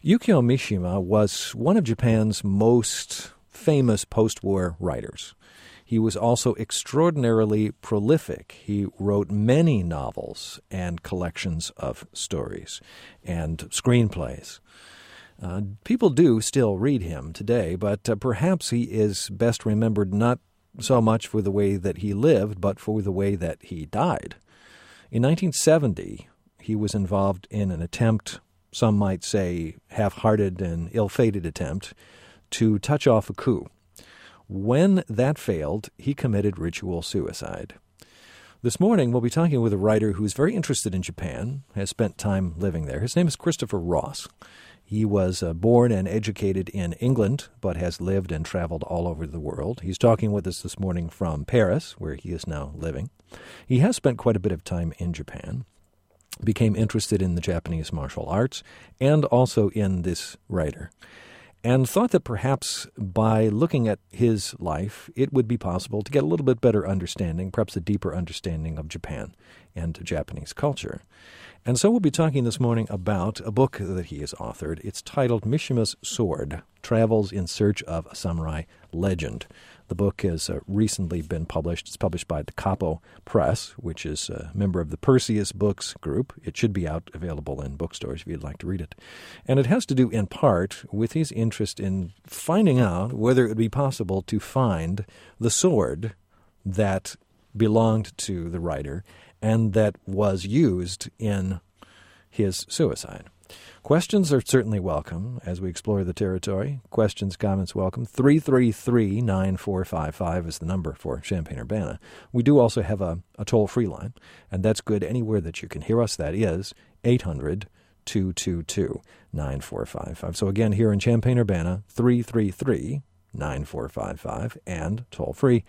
Yukio Mishima was one of Japan's most famous post-war writers. He was also extraordinarily prolific. He wrote many novels and collections of stories and screenplays. People do still read him today, but perhaps he is best remembered not so much for the way that he lived, but for the way that he died. In 1970, he was involved in an attempt, some might say half-hearted and ill-fated attempt, to touch off a coup. When that failed, he committed ritual suicide. This morning, we'll be talking with a writer who's very interested in Japan, has spent time living there. His name is Christopher Ross. He was born and educated in England, but has lived and traveled all over the world. He's talking with us this morning from Paris, where he is now living. He has spent quite a bit of time in Japan, became interested in the Japanese martial arts, and also in this writer, and thought that perhaps by looking at his life, it would be possible to get a little bit better understanding, perhaps a deeper understanding of Japan and Japanese culture. And so we'll be talking this morning about a book that he has authored. It's titled Mishima's Sword, Travels in Search of a Samurai Legend. The book has recently been published. It's published by Da Capo Press, which is a member of the Perseus Books group. It should be out available in bookstores if you'd like to read it. And it has to do in part with his interest in finding out whether it would be possible to find the sword that belonged to the writer and that was used in his suicide. Questions are certainly welcome as we explore the territory. Questions, comments, welcome. 333-9455 is the number for Champaign-Urbana. We do also have a toll-free line, and that's good anywhere that you can hear us. That is 800-222-9455. So again, here in Champaign-Urbana, 333-9455, and toll-free,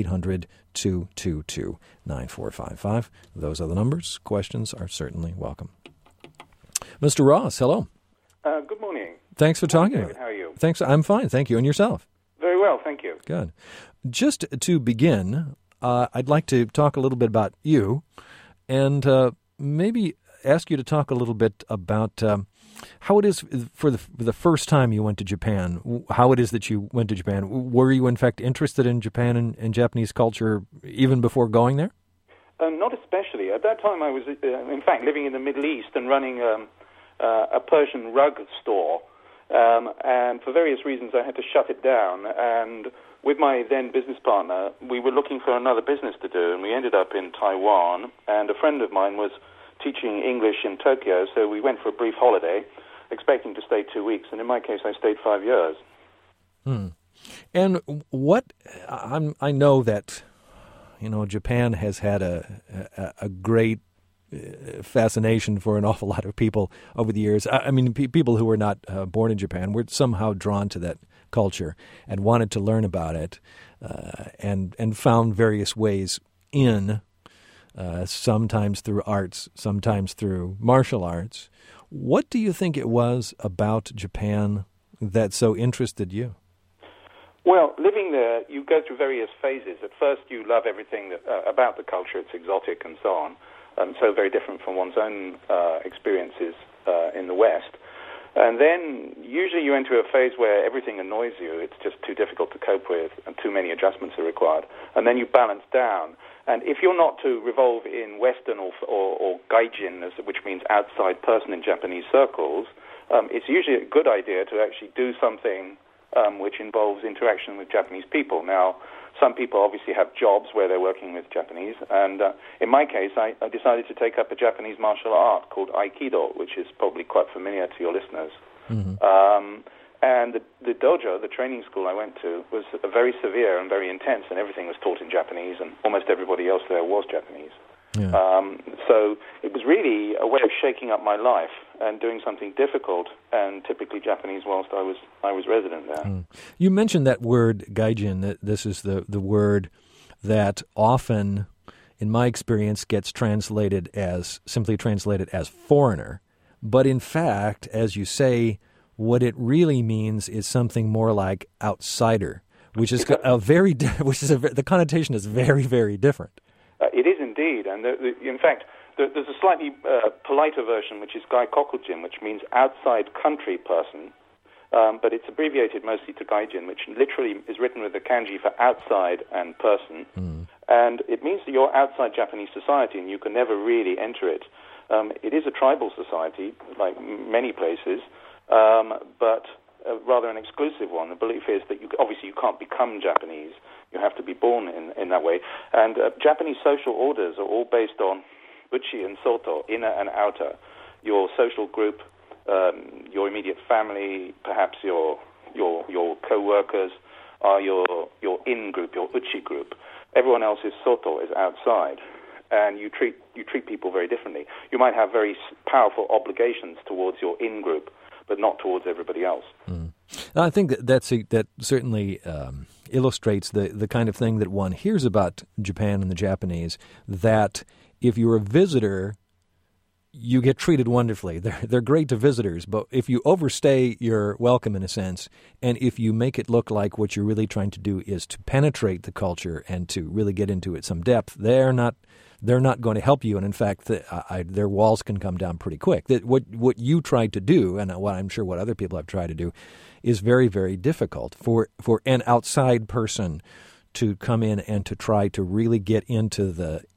800-222-9455. Those are the numbers. Questions are certainly welcome. Mr. Ross, hello. Good morning. Thanks for talking. How are you? Thanks. I'm fine, thank you. And yourself? Very well, thank you. Good. Just to begin, I'd like to talk a little bit about you and maybe ask you to talk a little bit about how it is for the first time you went to Japan, how it is that you went to Japan. Were you, in fact, interested in Japan and Japanese culture even before going there? Not especially. At that time, I was, in fact, living in the Middle East and running a Persian rug store. And for various reasons, I had to shut it down. And with my then business partner, we were looking for another business to do. And we ended up in Taiwan. And a friend of mine was teaching English in Tokyo. So we went for a brief holiday, expecting to stay 2 weeks. And in my case, I stayed 5 years. And what I know that, you know, Japan has had a great fascination for an awful lot of people over the years. I mean, people who were not born in Japan were somehow drawn to that culture and wanted to learn about it, and found various ways in, sometimes through arts, sometimes through martial arts. What do you think it was about Japan that so interested you? Well, living there, you go through various phases. At first, you love everything about the culture. It's exotic and so on, so very different from one's own experiences in the West. And then usually you enter a phase where everything annoys you. It's just too difficult to cope with and too many adjustments are required. And then you balance down. And if you're not to revolve in Western or gaijin, which means outside person in Japanese circles, it's usually a good idea to actually do something which involves interaction with Japanese people. Now, some people obviously have jobs where they're working with Japanese, and in my case, I decided to take up a Japanese martial art called Aikido, which is probably quite familiar to your listeners. Mm-hmm. And the dojo, the training school I went to, was very severe and very intense, and everything was taught in Japanese, and almost everybody else there was Japanese. Yeah. So it was really a way of shaking up my life and doing something difficult and typically Japanese whilst I was resident there. You mentioned that word gaijin. That this is the word that often, in my experience, gets simply translated as foreigner. But in fact, as you say, what it really means is something more like outsider, which is the connotation is very, very different. It is indeed, and in fact, There's a slightly politer version, which is Gaikokujin, which means outside country person, but it's abbreviated mostly to Gaijin, which literally is written with the kanji for outside and person. And it means that you're outside Japanese society and you can never really enter it. It is a tribal society, like many places, but rather an exclusive one. The belief is that obviously you can't become Japanese. You have to be born in that way. And Japanese social orders are all based on uchi and soto, inner and outer. Your social group, your immediate family, perhaps your co-workers are your in group, your uchi group. Everyone else is soto, is outside. And you treat people very differently. You might have very powerful obligations towards your in group, but not towards everybody else. I think that certainly illustrates the kind of thing that one hears about Japan and the Japanese, that if you're a visitor, you get treated wonderfully. They're great to visitors, but if you overstay your welcome in a sense, and if you make it look like what you're really trying to do is to penetrate the culture and to really get into it some depth, they're not going to help you, and in fact, their walls can come down pretty quick. What you tried to do, and what I'm sure what other people have tried to do, is very, very difficult for an outside person to come in and to try to really get into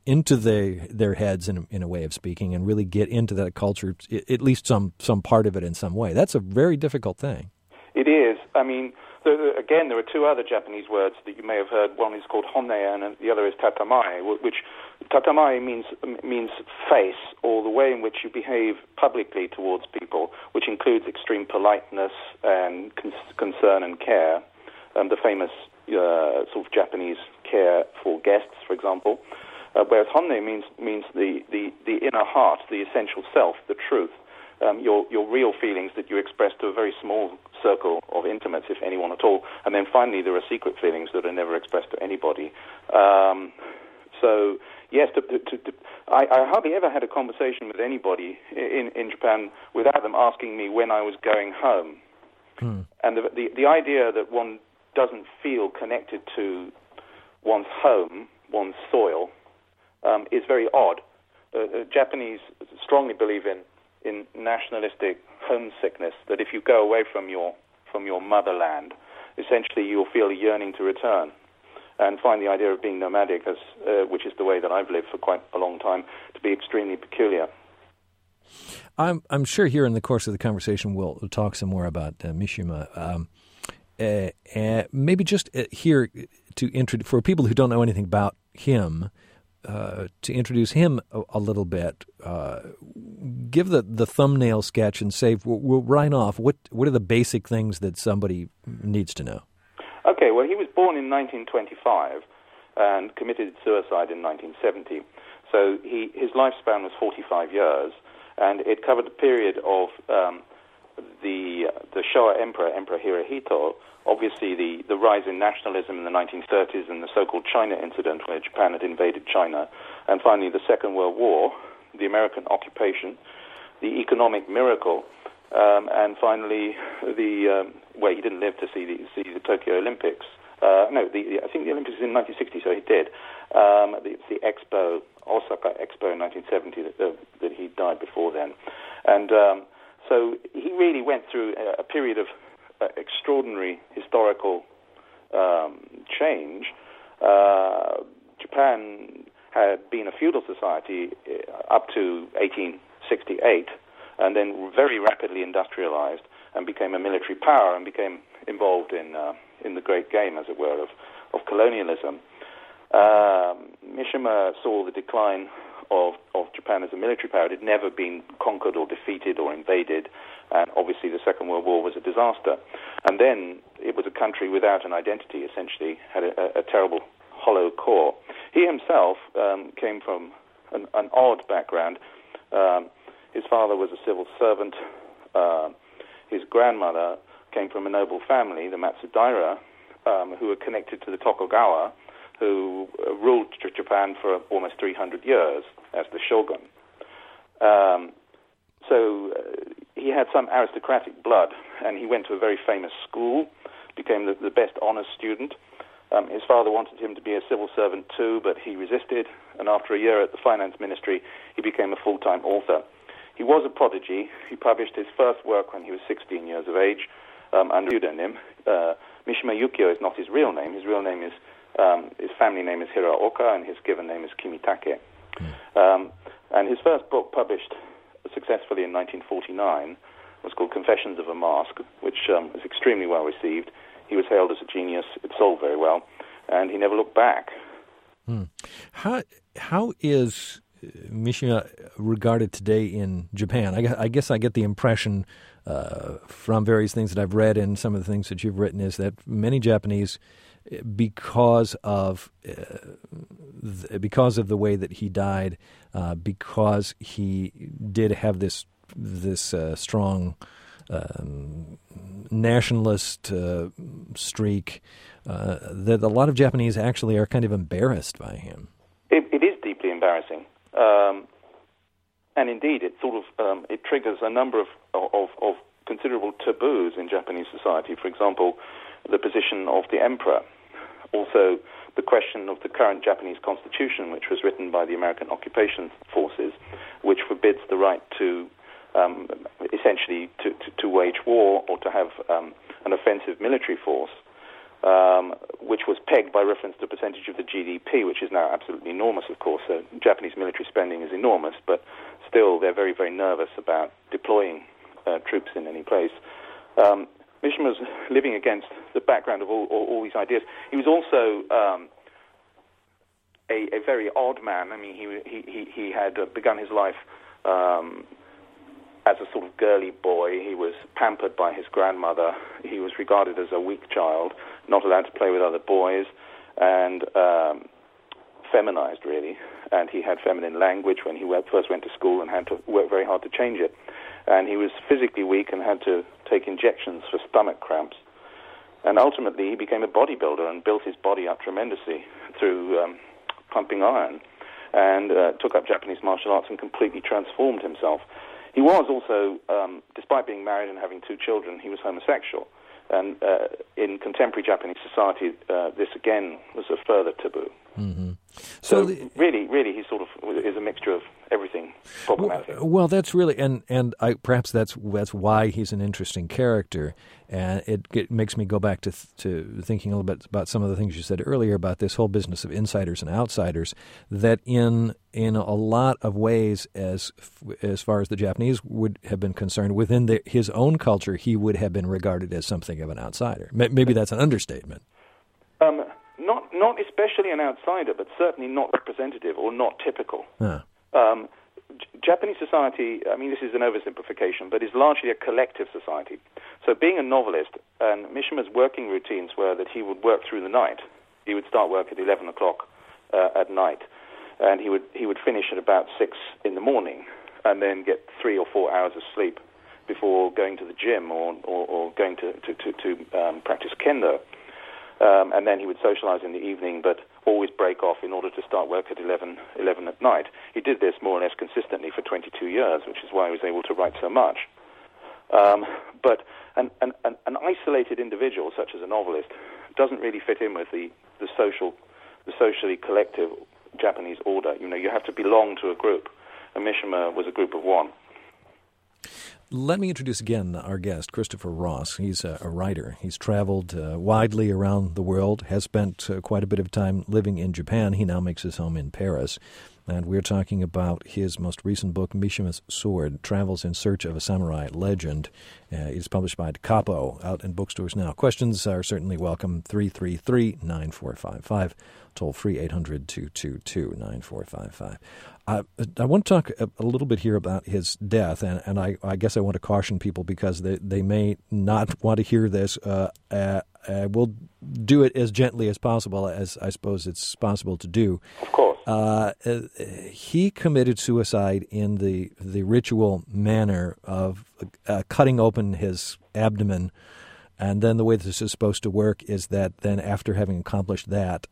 their heads in a way of speaking, and really get into that culture, at least some part of it in some way. That's a very difficult thing. It is. I mean, again, there are two other Japanese words that you may have heard. One is called honne, and the other is tatamae, which tatamae means face, or the way in which you behave publicly towards people, which includes extreme politeness and concern and care. The famous sort of Japanese care for guests, for example. Whereas honne means the inner heart, the essential self, the truth. Your real feelings that you express to a very small circle of intimates, if anyone at all. And then finally, there are secret feelings that are never expressed to anybody. So, yes, I hardly ever had a conversation with anybody in Japan without them asking me when I was going home. And the idea that one doesn't feel connected to one's home, one's soil, is very odd. Japanese strongly believe in nationalistic homesickness, that if you go away from your motherland, essentially you'll feel a yearning to return, and find the idea of being nomadic, which is the way that I've lived for quite a long time, to be extremely peculiar. I'm sure here in the course of the conversation we'll talk some more about Mishima. Maybe just here for people who don't know anything about him, to introduce him a little bit, give the thumbnail sketch and say, we'll write off, what are the basic things that somebody needs to know? Okay, well, he was born in 1925 and committed suicide in 1970. So his lifespan was 45 years, and it covered the period of the Showa Emperor Hirohito, obviously the rise in nationalism in the 1930s and the so-called China incident where Japan had invaded China, and finally the Second World War, the American occupation, the economic miracle, and finally well, he didn't live to see the Tokyo Olympics. I think the Olympics was in 1960, so he did. The Expo, Osaka Expo in 1970, that he died before then. And so he really went through a period of extraordinary historical change. Japan had been a feudal society up to 1868, and then very rapidly industrialized and became a military power and became involved in the great game, as it were, of colonialism. Mishima saw the decline of Japan as a military power. It had never been conquered or defeated or invaded, and obviously the Second World War was a disaster. And then it was a country without an identity, essentially, had a terrible hollow core. He himself came from an odd background. His father was a civil servant. His grandmother came from a noble family, the Matsudaira, who were connected to the Tokugawa, who ruled Japan for almost 300 years as the shogun. So he had some aristocratic blood, and he went to a very famous school, became the best honors student, His father wanted him to be a civil servant too, but he resisted, and after a year at the finance ministry, he became a full-time author. He was a prodigy. He published his first work when he was 16 years of age under a pseudonym. Mishima Yukio is not his real name. His real name is, his family name is Hiraoka, and his given name is Kimitake. And his first book, published successfully in 1949, was called Confessions of a Mask, which was extremely well received. He was hailed as a genius. It sold very well, and he never looked back. How is Mishima regarded today in Japan? I guess I get the impression from various things that I've read and some of the things that you've written is that many Japanese, because of the way that he died, because he did have this strong nationalist streak, that a lot of Japanese actually are kind of embarrassed by him. It is deeply embarrassing, and indeed, it sort of it triggers a number of considerable taboos in Japanese society. For example, the position of the emperor, also the question of the current Japanese constitution, which was written by the American occupation forces, which forbids the right to essentially to wage war or to have an offensive military force, which was pegged by reference to a percentage of the GDP, which is now absolutely enormous, of course. So Japanese military spending is enormous, but still they're very, very nervous about deploying troops in any place. Mishima was living against the background of all these ideas. He was also a very odd man. I mean, he had begun his life as a sort of girly boy. He was pampered by his grandmother. He was regarded as a weak child, not allowed to play with other boys, and feminized, really. And he had feminine language when he first went to school and had to work very hard to change it. And he was physically weak and had to take injections for stomach cramps. And ultimately, he became a bodybuilder and built his body up tremendously through pumping iron, and took up Japanese martial arts and completely transformed himself. He was also, despite being married and having 2 children, he was homosexual. And in contemporary Japanese society, this again was a further taboo. Mm-hmm. So really, he sort of is a mixture of everything problematic. Well, that's really, and perhaps that's why he's an interesting character, and it makes me go back to thinking a little bit about some of the things you said earlier about this whole business of insiders and outsiders. That in a lot of ways, as far as the Japanese would have been concerned, within his own culture, he would have been regarded as something of an outsider. Maybe that's an understatement. Not especially an outsider, but certainly not representative or not typical. Huh. Japanese society, I mean, this is an oversimplification, but is largely a collective society. So being a novelist, and Mishima's working routines were that he would work through the night. He would start work at 11 o'clock at night, and he would finish at about 6 in the morning, and then get 3 or 4 hours of sleep before going to the gym or going to practice kendo. And then he would socialize in the evening, but always break off in order to start work at 11 at night. He did this more or less consistently for 22 years, which is why he was able to write so much. But an isolated individual, such as a novelist, doesn't really fit in with the socially collective Japanese order. You know, you have to belong to a group, and Mishima was a group of one. Let me introduce again our guest, Christopher Ross. He's a writer. He's traveled widely around the world, has spent quite a bit of time living in Japan. He now makes his home in Paris. And we're talking about his most recent book, Mishima's Sword, Travels in Search of a Samurai Legend. It's published by Capo, out in bookstores now. Questions are certainly welcome, 333-9455, toll-free 800-222-9455. I want to talk a little bit here about his death, and I guess I want to caution people because they may not want to hear this. We'll do it as gently as possible, as I suppose it's possible to do. Of course. He committed suicide in the ritual manner of cutting open his abdomen, and then the way this is supposed to work is that then after having accomplished that,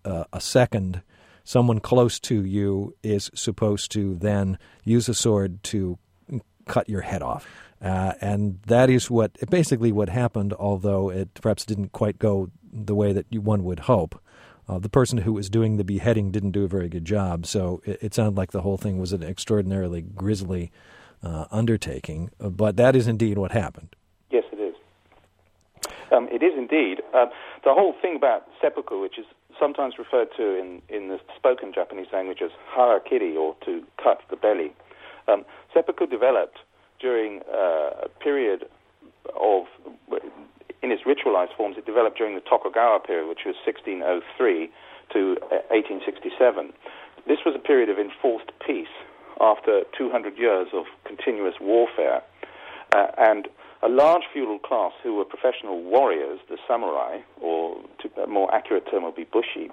someone close to you is supposed to then use a sword to cut your head off. And that is basically what happened, although it perhaps didn't quite go the way that one would hope. The person who was doing the beheading didn't do a very good job, so it sounded like the whole thing was an extraordinarily grisly undertaking. But that is indeed what happened. Yes, it is. It is indeed. The whole thing about seppuku, which is sometimes referred to in the spoken Japanese language as harakiri, or to cut the belly. Seppuku developed during a period of, in its ritualized forms, it developed during the Tokugawa period, which was 1603 to 1867. This was a period of enforced peace after 200 years of continuous warfare. And a large feudal class who were professional warriors, the samurai, or a more accurate term would be bushi,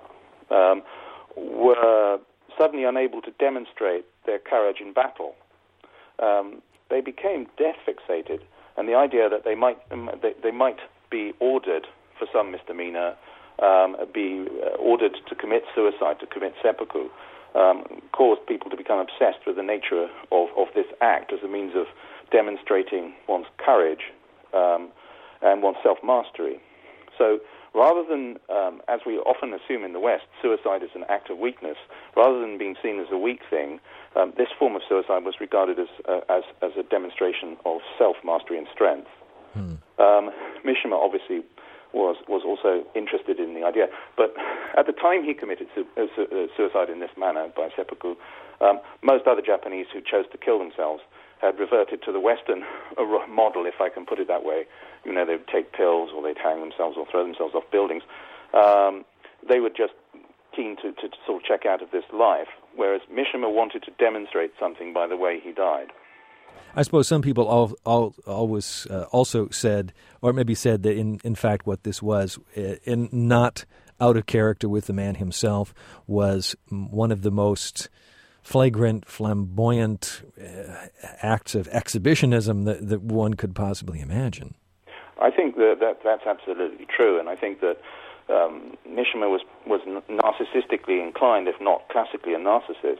were suddenly unable to demonstrate their courage in battle. They became death-fixated, and the idea that they might be ordered for some misdemeanor, be ordered to commit suicide, to commit seppuku, caused people to become obsessed with the nature of this act as a means of demonstrating one's courage and one's self-mastery. So rather than, as we often assume in the West, suicide is an act of weakness, rather than being seen as a weak thing, this form of suicide was regarded as a demonstration of self-mastery and strength. Mishima obviously was also interested in the idea, but at the time he committed suicide in this manner by seppuku, most other Japanese who chose to kill themselves had reverted to the Western model, if I can put it that way. You know, they'd take pills, or they'd hang themselves, or throw themselves off buildings. They were just keen to sort of check out of this life, whereas Mishima wanted to demonstrate something by the way he died. I suppose some people always also said, or maybe said that in fact what this was, in not out of character with the man himself, was one of the most flagrant, flamboyant acts of exhibitionism that one could possibly imagine. I think that's absolutely true, and I think that Mishima was narcissistically inclined, if not classically a narcissist.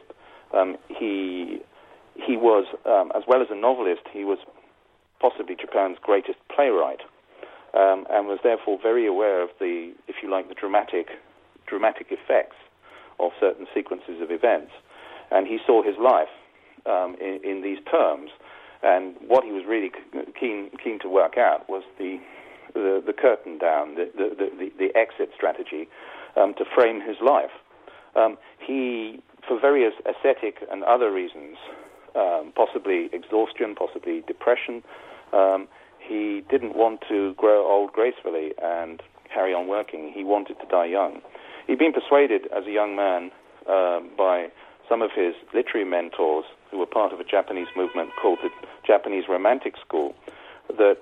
He was, as well as a novelist, he was possibly Japan's greatest playwright, and was therefore very aware of the, if you like, the dramatic effects of certain sequences of events. And he saw his life in these terms, and what he was really keen to work out was the curtain down, the exit strategy to frame his life. He, for various aesthetic and other reasons, possibly exhaustion, possibly depression, he didn't want to grow old gracefully and carry on working. He wanted to die young. He'd been persuaded as a young man by some of his literary mentors, who were part of a Japanese movement called the Japanese Romantic School, that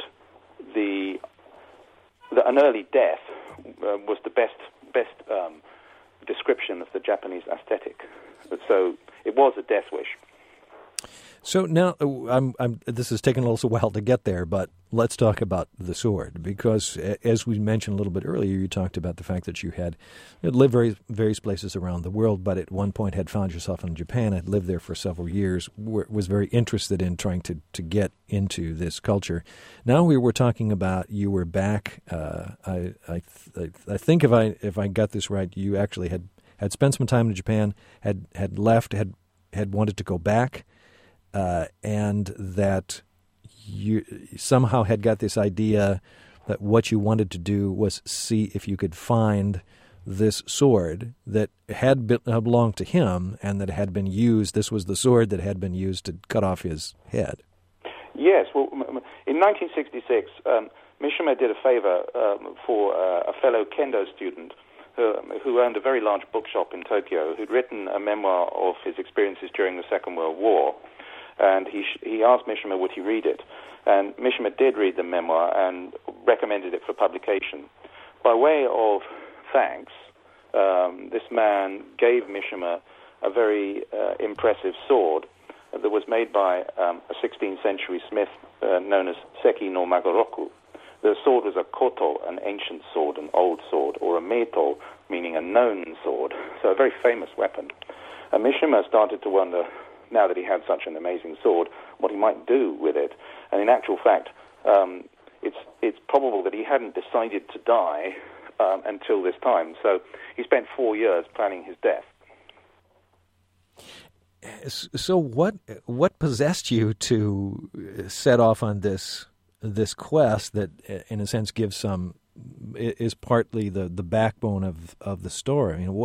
an early death was the best description of the Japanese aesthetic. So it was a death wish. So now, this has taken a little while to get there, but let's talk about the sword, because as we mentioned a little bit earlier, you talked about the fact that you had lived various places around the world, but at one point had found yourself in Japan, had lived there for several years, was very interested in trying to get into this culture. Now we were talking about you were back. I think if I got this right, you actually had spent some time in Japan, had left, had wanted to go back. And that you somehow had got this idea that what you wanted to do was see if you could find this sword that had belonged to him and that had been used. This was the sword that had been used to cut off his head. Yes. Well, in 1966, Mishima did a favor for a fellow kendo student who owned a very large bookshop in Tokyo, who'd written a memoir of his experiences during the Second World War. And he asked Mishima would he read it. And Mishima did read the memoir and recommended it for publication. By way of thanks, this man gave Mishima a very impressive sword that was made by a 16th century smith known as Seki no Magoroku. The sword was a koto, an ancient sword, an old sword, or a meito, meaning a known sword, so a very famous weapon. And Mishima started to wonder, now that he had such an amazing sword, what he might do with it. And in actual fact, it's probable that he hadn't decided to die until this time. So he spent 4 years planning his death. So what possessed you to set off on this quest that, in a sense, is partly the backbone of the story? I mean,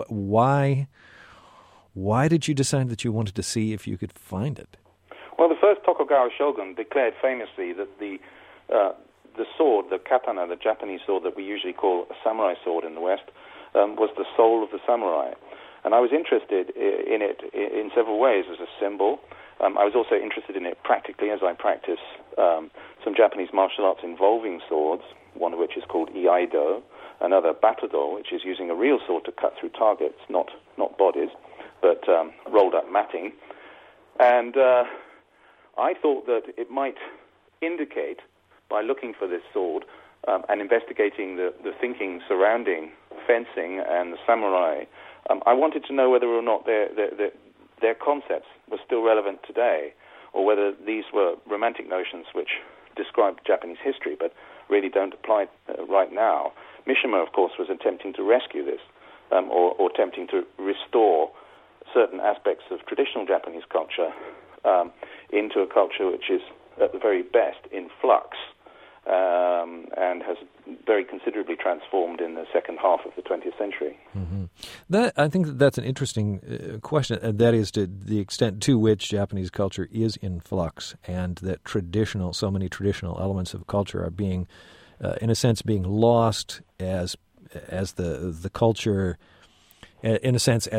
why did you decide that you wanted to see if you could find it? Well, the first Tokugawa shogun declared famously that the sword, the katana, the Japanese sword that we usually call a samurai sword in the West, was the soul of the samurai. And I was interested in it in several ways as a symbol. I was also interested in it practically as I practice some Japanese martial arts involving swords, one of which is called iaido, another batado, which is using a real sword to cut through targets, not bodies, but rolled up matting. And I thought that it might indicate, by looking for this sword and investigating the thinking surrounding fencing and the samurai, I wanted to know whether or not their concepts were still relevant today, or whether these were romantic notions which describe Japanese history but really don't apply right now. Mishima, of course, was attempting to rescue this, or attempting to restore certain aspects of traditional Japanese culture into a culture which is, at the very best, in flux, and has very considerably transformed in the second half of the 20th century. Mm-hmm. I think that's an interesting question, and that is to the extent to which Japanese culture is in flux, and that so many traditional elements of culture are being, in a sense, being lost as the culture, in a sense,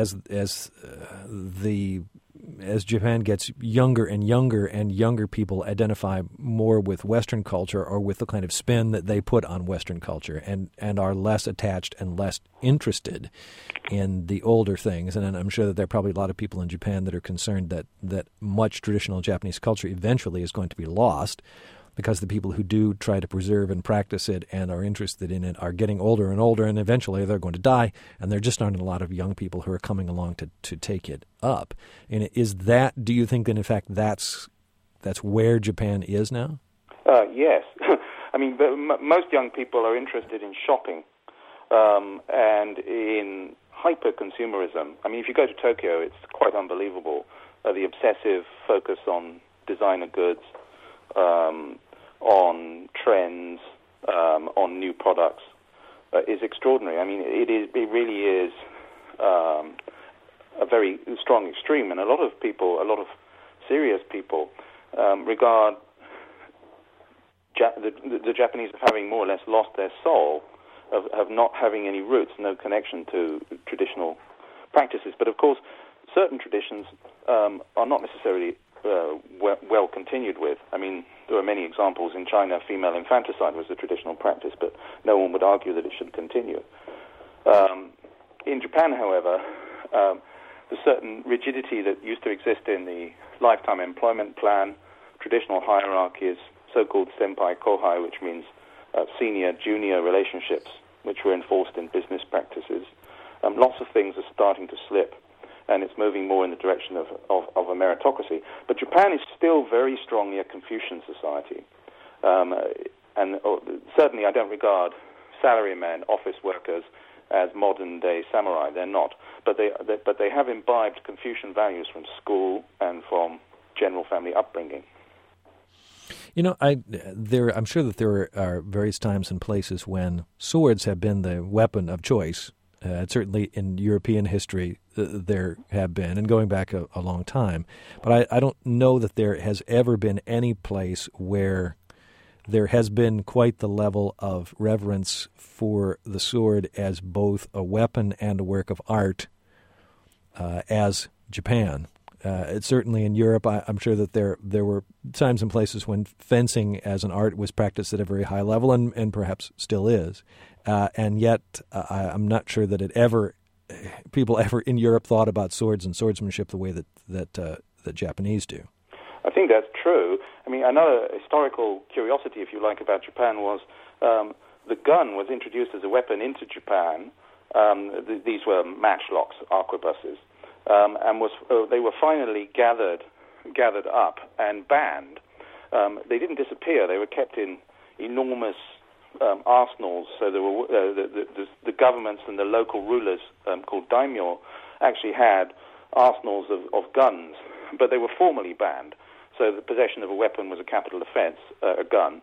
as Japan gets younger and younger people identify more with Western culture or with the kind of spin that they put on Western culture, and are less attached and less interested in the older things. And I'm sure that there are probably a lot of people in Japan that are concerned that much traditional Japanese culture eventually is going to be lost, because the people who do try to preserve and practice it and are interested in it are getting older and older, and eventually they're going to die, and there just aren't a lot of young people who are coming along to take it up. And do you think that, in fact, that's where Japan is now? Yes. I mean, most young people are interested in shopping and in hyper-consumerism. I mean, if you go to Tokyo, it's quite unbelievable. The obsessive focus on designer goods, on trends, on new products, is extraordinary. I mean, it really is a very strong extreme, and a lot of serious people, regard the Japanese as having more or less lost their soul, of not having any roots, no connection to traditional practices. But of course, certain traditions are not necessarily well continued with. I mean, there are many examples. In China, female infanticide was a traditional practice, but no one would argue that it should continue. In Japan, however, the certain rigidity that used to exist in the lifetime employment plan, traditional hierarchies, so-called senpai-kohai, which means senior-junior relationships, which were enforced in business practices. Lots of things are starting to slip, and it's moving more in the direction of a meritocracy. But Japan is still very strongly a Confucian society. And certainly I don't regard salarymen, office workers, as modern-day samurai. They're not. But they have imbibed Confucian values from school and from general family upbringing. You know, I'm sure that there are various times and places when swords have been the weapon of choice. Certainly in European history, there have been, and going back a long time. But I don't know that there has ever been any place where there has been quite the level of reverence for the sword as both a weapon and a work of art as Japan. It's certainly in Europe. I'm sure that there were times and places when fencing as an art was practiced at a very high level, and perhaps still is. And yet, I'm not sure that people ever in Europe thought about swords and swordsmanship the way that Japanese do. I think that's true. I mean, another historical curiosity, if you like, about Japan was the gun was introduced as a weapon into Japan. These were matchlocks, arquebuses, and they were finally gathered up and banned. They didn't disappear. They were kept in enormous arsenals. So there were the governments and the local rulers, called daimyo, actually had arsenals of guns, but they were formally banned. So the possession of a weapon was a capital offence, a gun,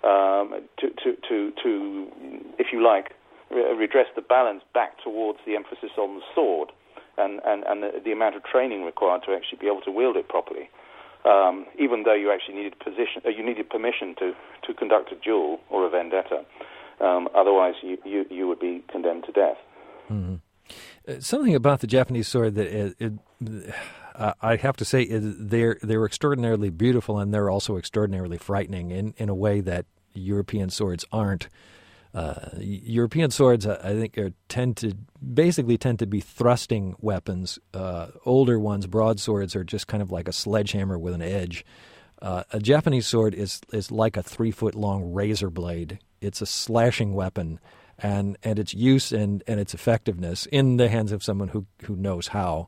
to if you like, redress the balance back towards the emphasis on the sword and the amount of training required to actually be able to wield it properly. Even though you actually needed permission to conduct a duel or a vendetta, otherwise you would be condemned to death. Mm-hmm. Something about the Japanese sword that I have to say they're extraordinarily beautiful, and they're also extraordinarily frightening in a way that European swords aren't. European swords, I think, tend to be thrusting weapons. Older ones, broadswords, are just kind of like a sledgehammer with an edge. A Japanese sword is like a 3-foot-long razor blade. It's a slashing weapon, and its use and its effectiveness in the hands of someone who knows how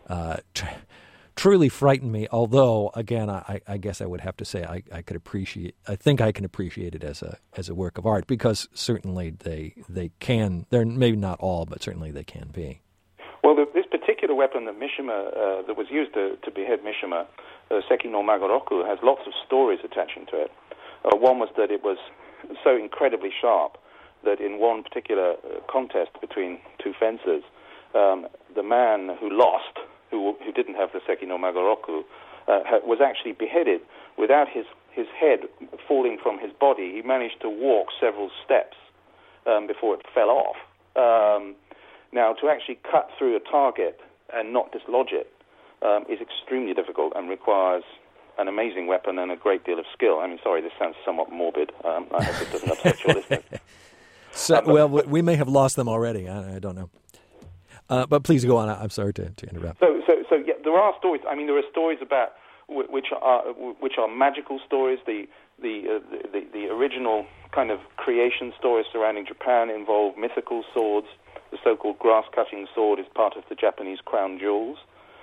truly frightened me. Although, again, I guess I would have to say I can appreciate it as a work of art, because certainly they can. They're maybe not all, but certainly they can be. Well, this particular weapon that Mishima that was used to behead Mishima, Seki no Magoroku, has lots of stories attaching to it. One was that it was so incredibly sharp that in one particular contest between two fencers, the man who lost, who didn't have the Seki no Magoroku, was actually beheaded without his head falling from his body. He managed to walk several steps before it fell off. Now, to actually cut through a target and not dislodge it is extremely difficult and requires an amazing weapon and a great deal of skill. I mean, sorry, this sounds somewhat morbid. I hope it doesn't upset your listeners. Well, we may have lost them already. I don't know. But please go on. I'm sorry to interrupt. So yeah, there are stories. I mean, there are stories about which are magical stories. The original kind of creation stories surrounding Japan involve mythical swords. The so-called grass-cutting sword is part of the Japanese crown jewels,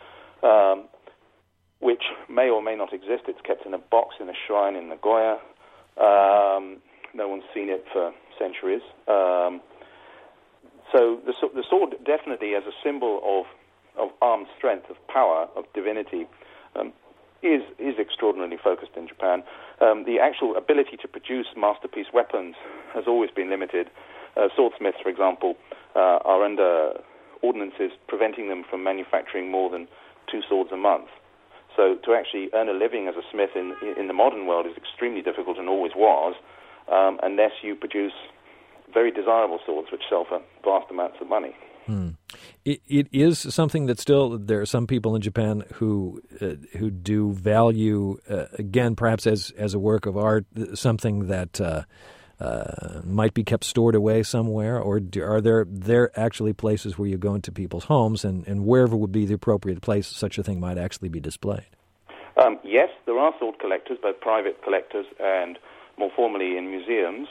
which may or may not exist. It's kept in a box in a shrine in Nagoya. No one's seen it for centuries. So the sword definitely, as a symbol of armed strength, of power, of divinity, is extraordinarily focused in Japan. The actual ability to produce masterpiece weapons has always been limited. Swordsmiths, for example, are under ordinances preventing them from manufacturing more than 2 swords a month. So to actually earn a living as a smith in the modern world is extremely difficult, and always was, unless you produce very desirable swords which sell for vast amounts of money. It is something that still, there are some people in Japan who do value, again, perhaps as a work of art, something that might be kept stored away somewhere, or are there actually places where you go into people's homes and wherever would be the appropriate place such a thing might actually be displayed? Yes, there are sword collectors, both private collectors and more formally in museums.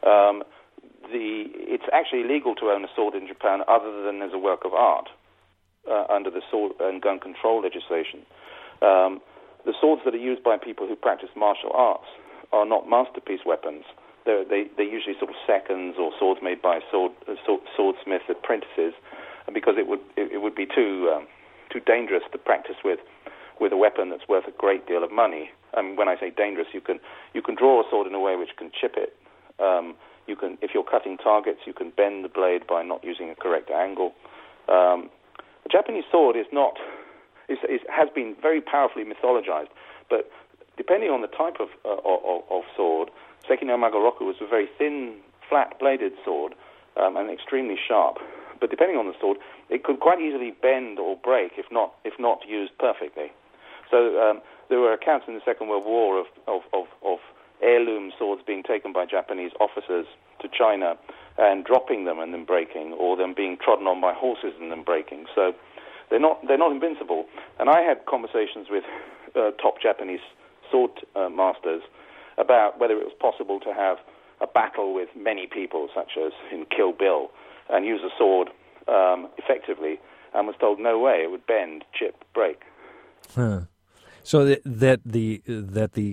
It's actually illegal to own a sword in Japan other than as a work of art under the sword and gun control legislation. The swords that are used by people who practice martial arts are not masterpiece weapons. They're usually sort of seconds or swords made by swordsmith apprentices, because it would be too dangerous to practice with a weapon that's worth a great deal of money. I mean, when I say dangerous, you can draw a sword in a way which can chip it. If you're cutting targets, you can bend the blade by not using a correct angle. The Japanese sword has been very powerfully mythologized, but depending on the type of sword, Seki no Magoroku was a very thin, flat-bladed sword and extremely sharp. But depending on the sword, it could quite easily bend or break if not used perfectly. So there were accounts in the Second World War of heirloom swords being taken by Japanese officers to China and dropping them and then breaking, or them being trodden on by horses and then breaking. So they're not invincible. And I had conversations with top Japanese sword masters about whether it was possible to have a battle with many people, such as in Kill Bill, and use a sword effectively, and was told no way, it would bend, chip, break. So that the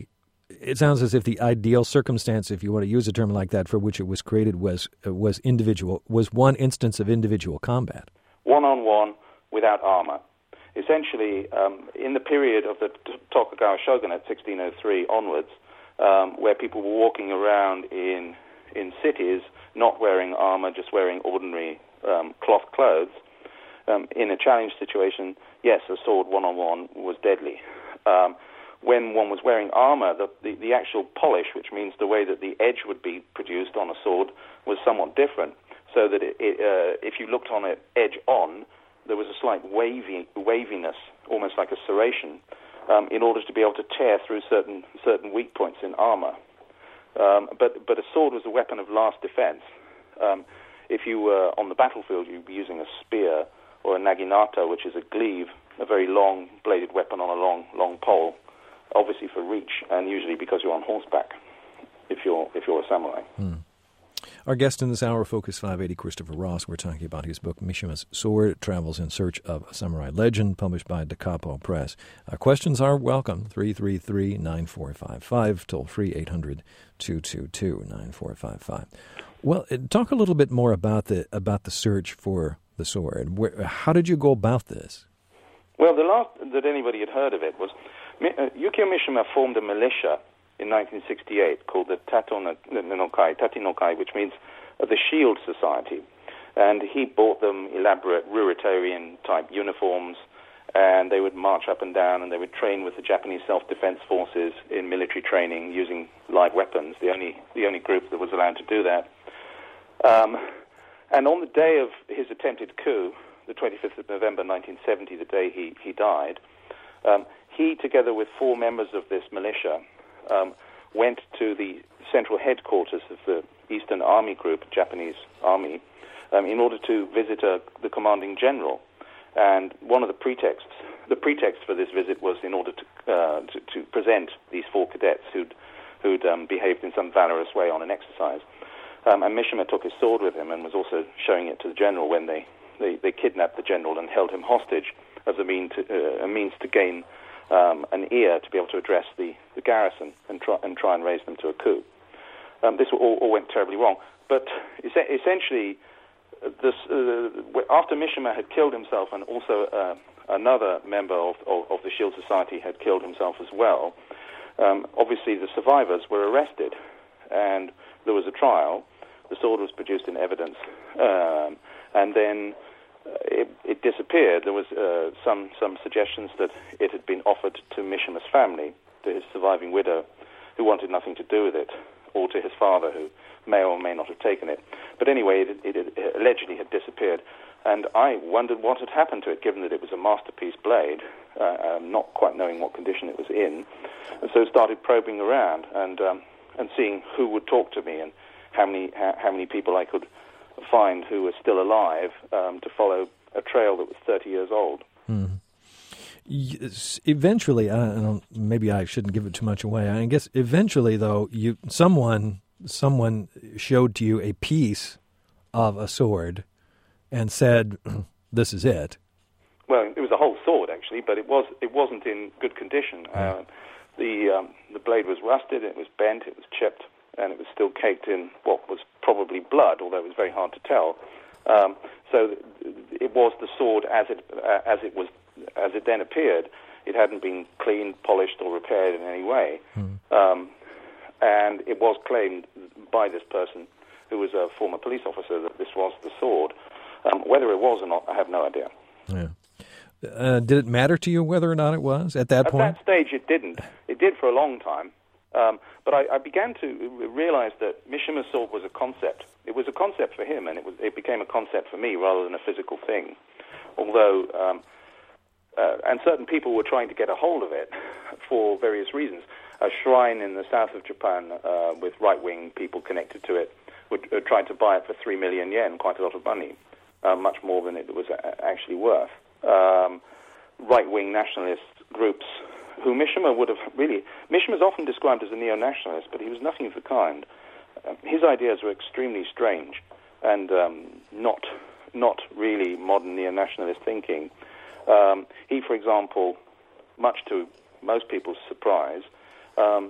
it sounds as if the ideal circumstance, if you want to use a term like that, for which it was created was one instance of individual combat. One-on-one without armor. Essentially, in the period of the Tokugawa shogunate, 1603 onwards, where people were walking around in cities, not wearing armor, just wearing ordinary cloth clothes, in a challenge situation, yes, a sword one-on-one was deadly. When one was wearing armor, the actual polish, which means the way that the edge would be produced on a sword, was somewhat different, so that if you looked on it edge on, there was a slight waviness, almost like a serration, in order to be able to tear through certain weak points in armor. But a sword was a weapon of last defense. If you were on the battlefield, you'd be using a spear or a naginata, which is a glaive, a very long bladed weapon on a long pole, obviously for reach, and usually because you're on horseback, if you're a samurai. Our guest in this hour, Focus 580, Christopher Ross. We're talking about his book, Mishima's Sword, Travels in Search of a Samurai Legend, published by Da Capo Press. Questions are welcome, 333-9455, toll-free 800-222-9455. Well, talk a little bit more about the search for the sword. How did you go about this? Well, the last that anybody had heard of it was Yukio Mishima formed a militia in 1968 called the Tatinokai, which means the Shield Society. And he bought them elaborate Ruritarian-type uniforms, and they would march up and down, and they would train with the Japanese self-defense forces in military training using live weapons, the only group that was allowed to do that. And on the day of his attempted coup, the 25th of November 1970, the day he died, he, together with 4 members of this militia, went to the central headquarters of the Eastern Army Group, Japanese Army, in order to visit the commanding general. And one of the pretext for this visit was in order to present these 4 cadets who'd behaved in some valorous way on an exercise. And Mishima took his sword with him and was also showing it to the general when they kidnapped the general and held him hostage as a means to gain an ear to be able to address the garrison and try and raise them to a coup. This all went terribly wrong. But essentially, after Mishima had killed himself, and also another member of the Shield Society had killed himself as well, obviously the survivors were arrested, and there was a trial. The sword was produced in evidence, and then it disappeared. There was some suggestions that it had been offered to Mishima's family, to his surviving widow, who wanted nothing to do with it, or to his father, who may or may not have taken it. But anyway, it allegedly had disappeared, and I wondered what had happened to it, given that it was a masterpiece blade, not quite knowing what condition it was in, and so started probing around and seeing who would talk to me and how many people I could find who were still alive to follow a trail that was 30 years old. Eventually, maybe I shouldn't give it too much away. I guess eventually, though, someone showed to you a piece of a sword and said, "This is it." Well, it was a whole sword actually, but it wasn't in good condition. The blade was rusted, it was bent, it was chipped, and it was still caked in what was probably blood, although it was very hard to tell. So it was the sword as it then appeared. It hadn't been cleaned, polished, or repaired in any way. And it was claimed by this person, who was a former police officer, that this was the sword. Whether it was or not, I have no idea. Yeah. Did it matter to you whether or not it was at that point? At that stage, it didn't. It did for a long time. But I began to realize that Mishima's sword was a concept. It was a concept for him, and it became a concept for me rather than a physical thing. Although, and certain people were trying to get a hold of it for various reasons. A shrine in the south of Japan with right-wing people connected to it tried to buy it for 3 million yen, quite a lot of money, much more than it was actually worth. Right-wing nationalist groups who Mishima would have really... Mishima's often described as a neo-nationalist, but he was nothing of the kind. His ideas were extremely strange and not really modern neo-nationalist thinking. He, for example, much to most people's surprise,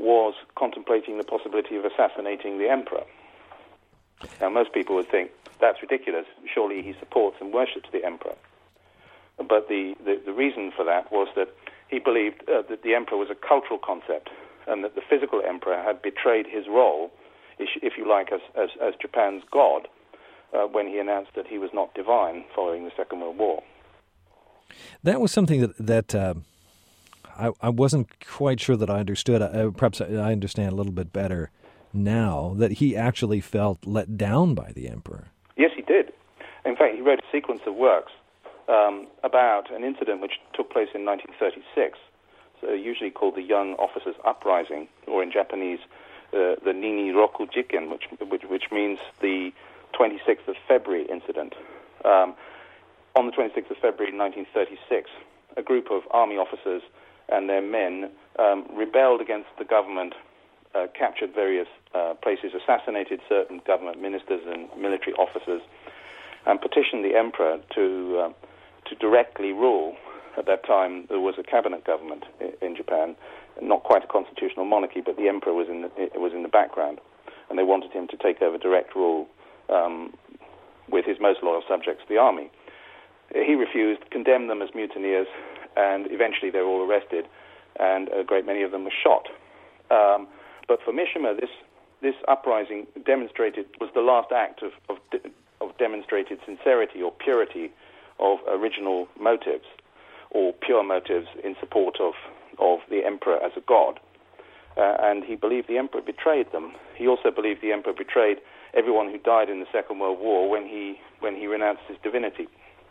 was contemplating the possibility of assassinating the emperor. Now, most people would think, that's ridiculous. Surely he supports and worships the emperor. But the reason for that was that he believed that the emperor was a cultural concept and that the physical emperor had betrayed his role, if you like, as Japan's god, when he announced that he was not divine following the Second World War. That was something that I wasn't quite sure that I understood. Perhaps I understand a little bit better now, that he actually felt let down by the emperor. Yes, he did. In fact, he wrote a sequence of works about an incident which took place in 1936, so usually called the Young Officers' Uprising, or in Japanese, the Nini Roku Jiken, which means the 26th of February incident. On the 26th of February 1936, a group of army officers and their men rebelled against the government, captured various places, assassinated certain government ministers and military officers, and petitioned the emperor to directly rule. At that time, there was a cabinet government in Japan, not quite a constitutional monarchy, but the emperor was in the background, and they wanted him to take over direct rule with his most loyal subjects, the army. He refused, condemned them as mutineers, and eventually they were all arrested, and a great many of them were shot. But for Mishima, this uprising was the last act of demonstrated sincerity or purity of original motives, or pure motives in support of the emperor as a god. And he believed the emperor betrayed them. He also believed the emperor betrayed everyone who died in the Second World War when he renounced his divinity.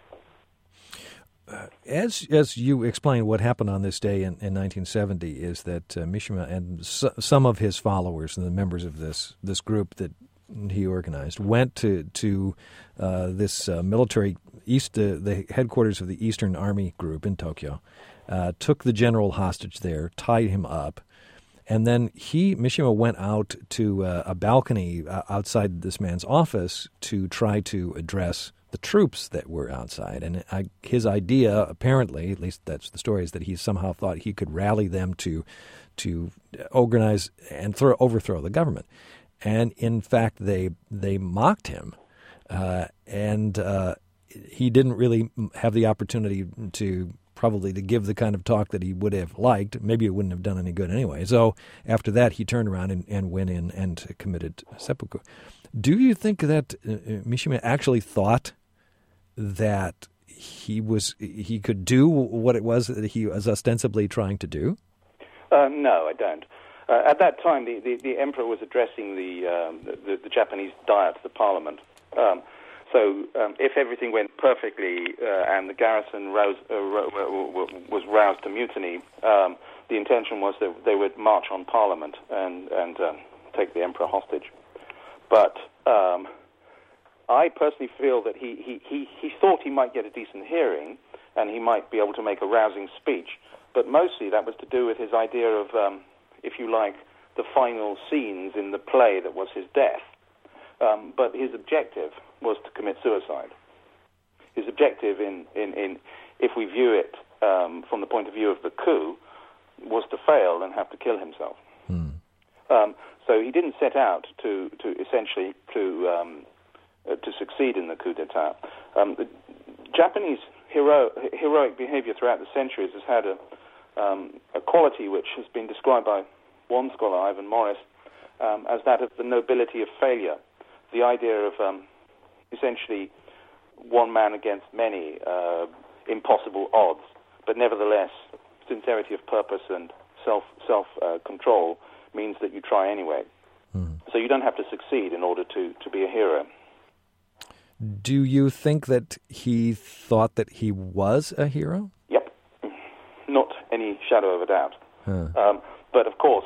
As you explain, what happened on this day in 1970 is that Mishima and some of his followers and the members of this group that he organized went to this military the headquarters of the Eastern Army Group in Tokyo, took the general hostage there, tied him up, and then Mishima went out to a balcony outside this man's office to try to address the troops that were outside. And his idea, apparently, at least that's the story, is that he somehow thought he could rally them to organize and overthrow the government. And in fact, they mocked him, and he didn't really have the opportunity to give the kind of talk that he would have liked. Maybe it wouldn't have done any good anyway. So after that, he turned around and went in and committed seppuku. Do you think that Mishima actually thought that he could do what it was that he was ostensibly trying to do? No, I don't. At that time, the emperor was addressing the Japanese Diet, the parliament. So if everything went perfectly and the garrison was roused to mutiny, the intention was that they would march on parliament and take the emperor hostage. But I personally feel that he thought he might get a decent hearing and he might be able to make a rousing speech, but mostly that was to do with his idea of, if you like, the final scenes in the play that was his death. But his objective was to commit suicide. His objective, if we view it from the point of view of the coup, was to fail and have to kill himself. So he didn't set out to essentially to succeed in the coup d'état. The Japanese heroic behavior throughout the centuries has had a quality which has been described by one scholar, Ivan Morris, as that of the nobility of failure. The idea of essentially one man against many, impossible odds, but nevertheless sincerity of purpose and self-control means that you try anyway. So you don't have to succeed in order to be a hero. Do you think that he thought that he was a hero? Yep. Not any shadow of a doubt. But of course,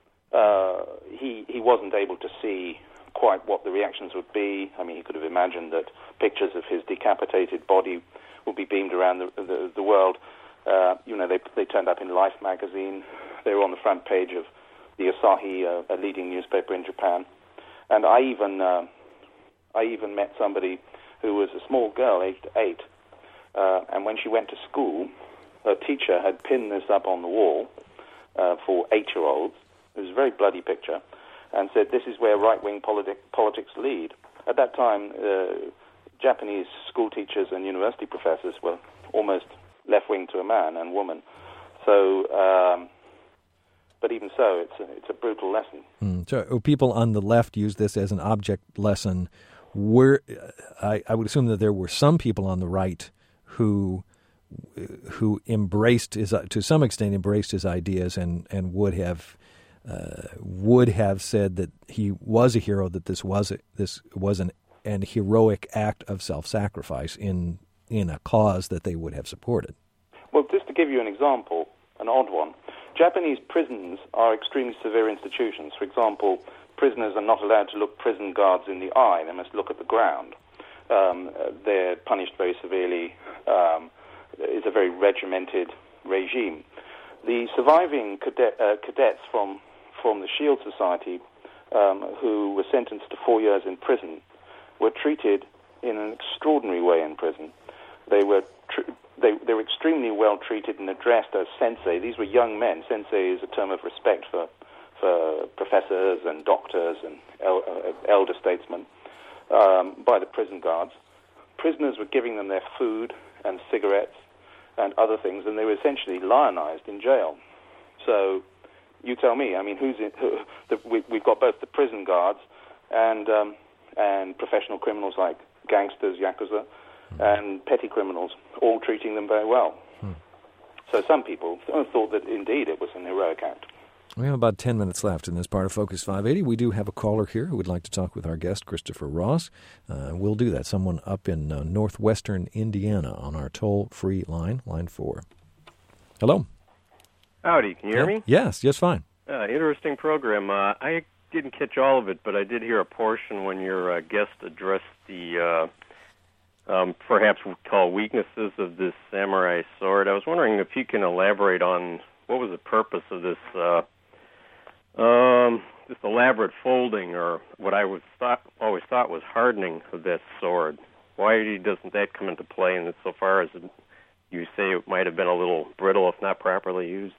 he wasn't able to see quite what the reactions would be. I mean, he could have imagined that pictures of his decapitated body would be beamed around the world. They turned up in Life magazine. They were on the front page of the Asahi, a leading newspaper in Japan. And I even met somebody who was a small girl, aged 8, and when she went to school, her teacher had pinned this up on the wall for 8-year-olds. It was a very bloody picture, and said this is where right-wing politics lead. At that time, Japanese school teachers and university professors were almost left-wing to a man and woman. So, but even so, it's a brutal lesson. So people on the left use this as an object lesson. I would assume that there were some people on the right who embraced to some extent embraced his ideas and would have said that he was a hero, that this was an heroic act of self-sacrifice in a cause that they would have supported. Well, just to give you an example, an odd one, Japanese prisons are extremely severe institutions. For example, prisoners are not allowed to look prison guards in the eye. They must look at the ground. They're punished very severely. It's a very regimented regime. The surviving cadets from the Shield Society, who were sentenced to 4 years in prison, were treated in an extraordinary way in prison. They were extremely well treated and addressed as sensei. These were young men. Sensei is a term of respect for professors and doctors and elder statesmen by the prison guards. Prisoners were giving them their food and cigarettes and other things, and they were essentially lionized in jail. So you tell me, I mean, we've got both the prison guards and professional criminals like gangsters, yakuza, and petty criminals, all treating them very well. So some people thought that indeed it was an heroic act. We have about 10 minutes left in this part of Focus 580. We do have a caller here who would like to talk with our guest, Christopher Ross. We'll do that. Someone up in northwestern Indiana on our toll-free line, line 4. Hello. Howdy. Can you hear me? Yes, fine. Interesting program. I didn't catch all of it, but I did hear a portion when your guest addressed the perhaps we'll call weaknesses of this samurai sword. I was wondering if you can elaborate on what was the purpose of this this elaborate folding, or what I always thought was hardening of that sword. Why doesn't that come into play in so far as you say it might have been a little brittle if not properly used?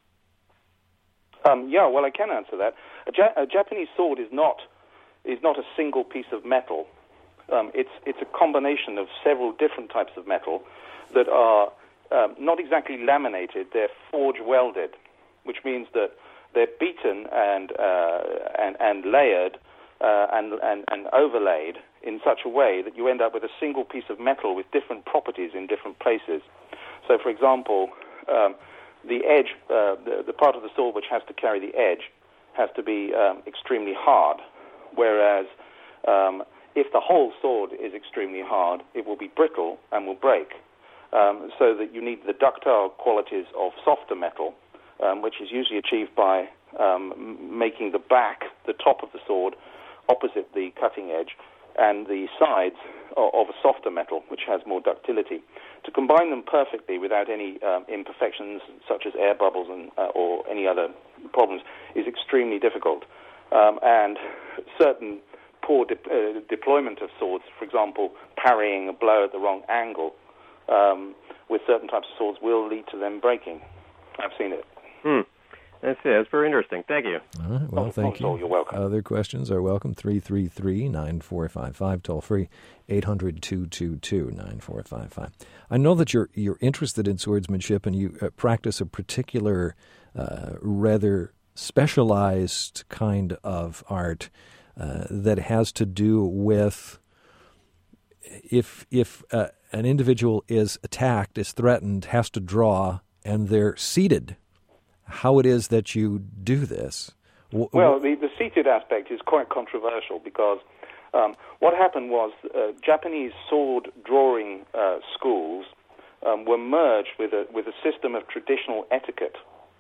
Yeah, well, I can answer that. A Japanese sword is not a single piece of metal. It's a combination of several different types of metal that are not exactly laminated. They're forge welded, which means that they're beaten and layered and overlaid in such a way that you end up with a single piece of metal with different properties in different places. So, for example, the edge, the part of the sword which has to carry the edge, has to be extremely hard, whereas if the whole sword is extremely hard, it will be brittle and will break. So that you need the ductile qualities of softer metal, which is usually achieved by making the back, the top of the sword, opposite the cutting edge, and the sides of a softer metal, which has more ductility. To combine them perfectly without any imperfections, such as air bubbles or any other problems, is extremely difficult. And certain poor deployment of swords, for example, parrying a blow at the wrong angle, with certain types of swords will lead to them breaking. I've seen it. That's it. That's very interesting. Thank you. All right. Well, thank you. You're welcome. Other questions are welcome. 333-9455, toll free, 800-222-9455. I know that you're interested in swordsmanship and you practice a particular, rather specialized kind of art that has to do with if an individual is attacked, is threatened, has to draw, and they're seated, how it is that you do this. Well, the seated aspect is quite controversial because what happened was Japanese sword drawing schools were merged with a system of traditional etiquette.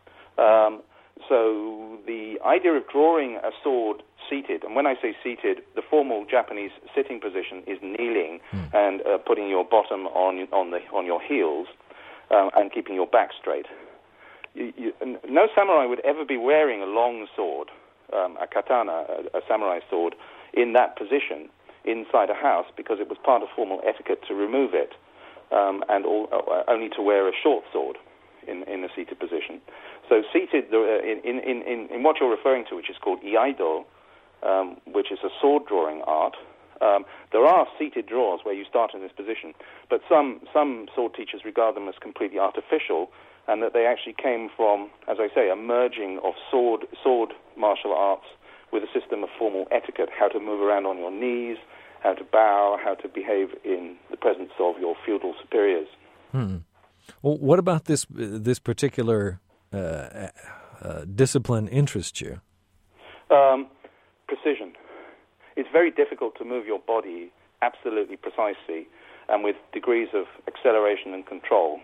So the idea of drawing a sword seated, and when I say seated, the formal Japanese sitting position is kneeling and putting your bottom on your heels and keeping your back straight. No samurai would ever be wearing a long sword, a katana, a samurai sword, in that position inside a house because it was part of formal etiquette to remove it and only to wear a short sword in a seated position. So seated, in what you're referring to, which is called iaido, which is a sword drawing art, there are seated draws where you start in this position, but some sword teachers regard them as completely artificial, and that they actually came from, as I say, a merging of sword martial arts with a system of formal etiquette, how to move around on your knees, how to bow, how to behave in the presence of your feudal superiors. Well, what about this particular discipline interests you? Precision. It's very difficult to move your body absolutely precisely and with degrees of acceleration and control.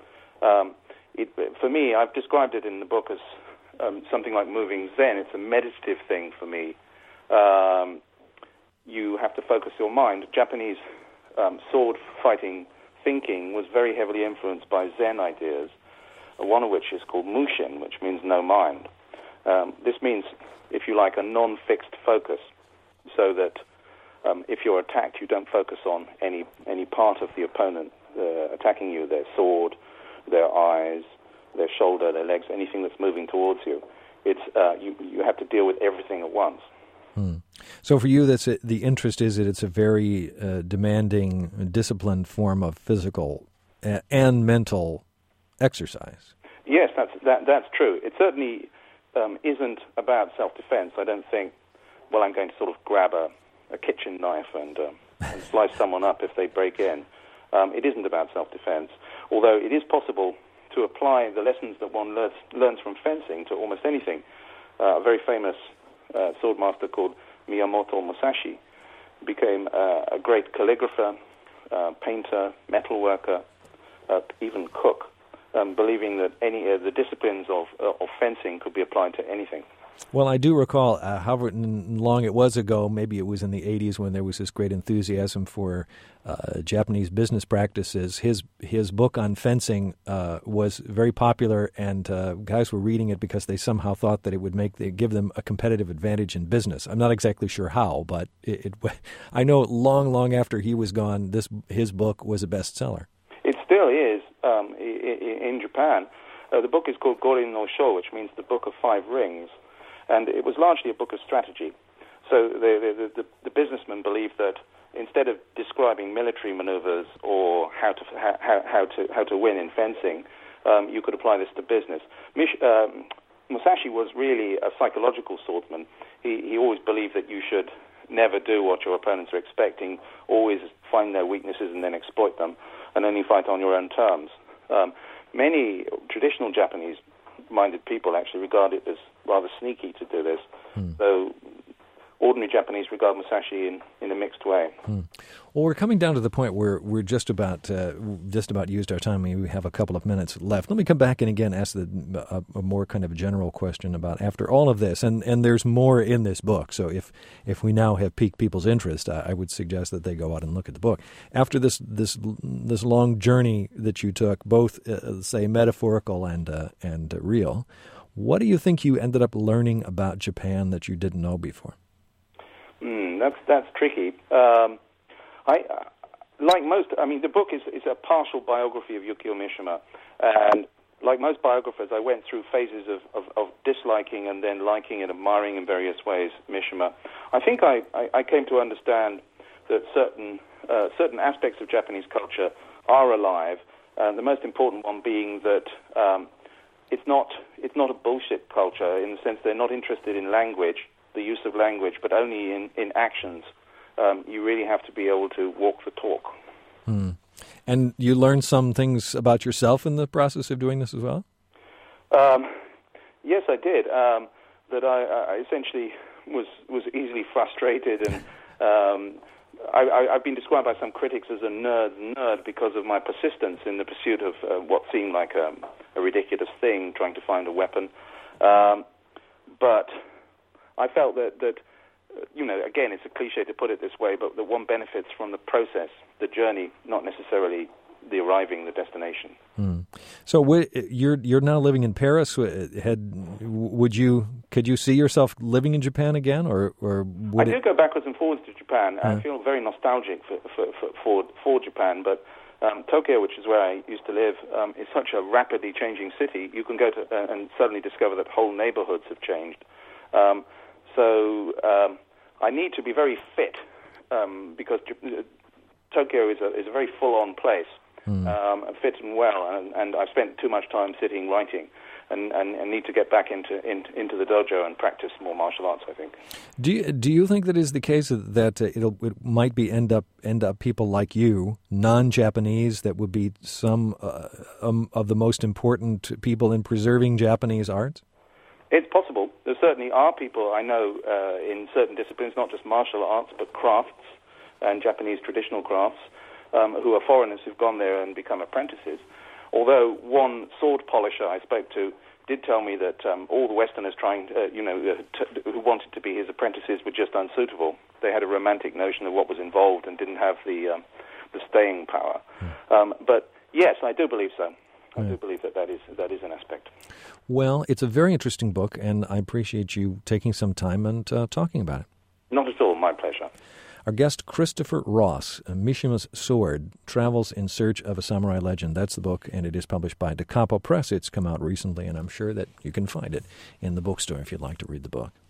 For me, I've described it in the book as something like moving Zen. It's a meditative thing for me. You have to focus your mind. Japanese sword fighting thinking was very heavily influenced by Zen ideas, one of which is called Mushin, which means no mind. This means, if you like, a non-fixed focus, so that if you're attacked, you don't focus on any part of the opponent attacking you, their sword, their eyes, their shoulder, their legs, anything that's moving towards you. It's you have to deal with everything at once. So for you, the interest is that it's a very demanding, disciplined form of physical and mental exercise. Yes, that's true. It certainly isn't about self-defense. I don't think, well, I'm going to sort of grab a kitchen knife and slice someone up if they break in. It isn't about self-defense, although it is possible to apply the lessons that one learns from fencing to almost anything. A very famous sword master called Miyamoto Musashi became a great calligrapher, painter, metalworker, even cook, believing that any the disciplines of fencing could be applied to anything. Well, I do recall, however long it was ago, maybe it was in the 80s when there was this great enthusiasm for Japanese business practices. His book on fencing was very popular, and guys were reading it because they somehow thought that it would give them a competitive advantage in business. I'm not exactly sure how, but I know long after he was gone, his book was a bestseller. It still is in Japan. The book is called Gorin no Sho, which means the Book of Five Rings. And it was largely a book of strategy. So the businessman believed that instead of describing military maneuvers or how to win in fencing, you could apply this to business. Musashi was really a psychological swordsman. He always believed that you should never do what your opponents are expecting, always find their weaknesses and then exploit them, and only fight on your own terms. Many traditional Japanese-minded people actually regard it as rather sneaky to do this, though ordinary Japanese regard Musashi in a mixed way. Well, we're coming down to the point where we're just about used our time. We have a couple of minutes left. Let me come back and again ask a more kind of general question about after all of this, and there's more in this book. So if we now have piqued people's interest, I would suggest that they go out and look at the book. After this long journey that you took, both say metaphorical and real, what do you think you ended up learning about Japan that you didn't know before? That's tricky. The book is a partial biography of Yukio Mishima, and like most biographers, I went through phases of disliking and then liking and admiring in various ways Mishima. I think I came to understand that certain aspects of Japanese culture are alive, the most important one being that it's not a bullshit culture in the sense they're not interested in language, the use of language, but only in actions. You really have to be able to walk the talk. And you learned some things about yourself in the process of doing this as well? Yes, I did. That I essentially was easily frustrated, and I've been described by some critics as a nerd because of my persistence in the pursuit of what seemed like a ridiculous thing, trying to find a weapon. But I felt that again, it's a cliche to put it this way, but that one benefits from the process, the journey, not necessarily the arriving, the destination. So you're now living in Paris. Could you see yourself living in Japan again, or I do go backwards and forwards to Japan. I feel very nostalgic for Japan, but Tokyo, which is where I used to live, is such a rapidly changing city. You can go to and suddenly discover that whole neighborhoods have changed. So I need to be very fit because Tokyo is a very full-on place, fit and well, and I've spent too much time sitting writing. And need to get back into the dojo and practice more martial arts, I think. Do you think that is the case, that it might be end up people like you, non-Japanese, that would be some of the most important people in preserving Japanese arts? It's possible. There certainly are people I know in certain disciplines, not just martial arts, but crafts and Japanese traditional crafts, who are foreigners who've gone there and become apprentices. Although one sword polisher I spoke to did tell me that all the Westerners who wanted to be his apprentices were just unsuitable. They had a romantic notion of what was involved and didn't have the staying power. But yes, I do believe so. I do believe that is an aspect. Well, it's a very interesting book, and I appreciate you taking some time and talking about it. Not at all. My pleasure. Our guest, Christopher Ross, Mishima's Sword, Travels in Search of a Samurai Legend. That's the book, and it is published by Da Capo Press. It's come out recently, and I'm sure that you can find it in the bookstore if you'd like to read the book.